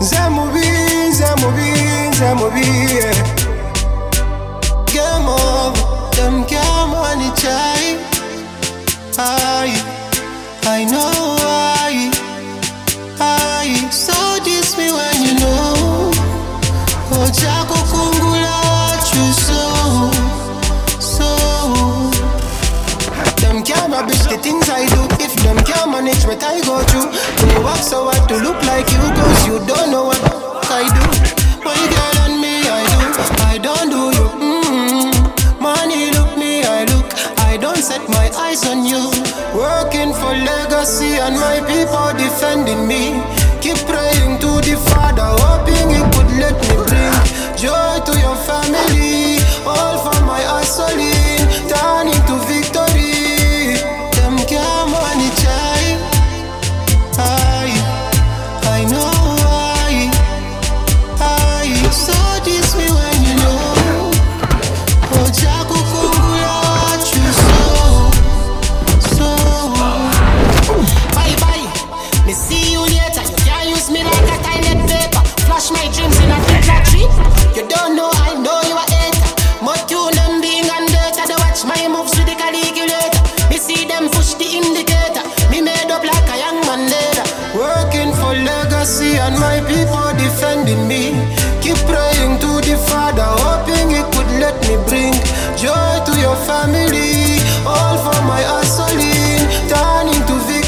Zamubi, yeah. Game over, them can't manage I know I so diss me when you know. Oh, Jaco Kungula, what you so. Them can't rubbish the things I do. If them can't manage what I go through, they work so hard to look like you, cause you don't know what I do. But you get on me, I don't do you. Money look me, I look. I don't set my eyes on you. Working for legacy and my people defending me. Keep praying to the Father, hoping He could let me bring joy to your family. All for my hustling, turning to victory. Them can't manage I know I so diss me when you know. Oh, Jaco Kungula, what you so. Bye. Me see you later. You can't use me like a toilet paper. Flash my dreams in a picture tree. You don't know, I know you are hater. But you them being on data. They watch my moves with the calculator. Me see them push the indicator. Me made up like a young man later. Working for legacy and my people defending me. Keep praying to the Father, hoping He could let me bring joy to your family. All for my hustling, turning to victory.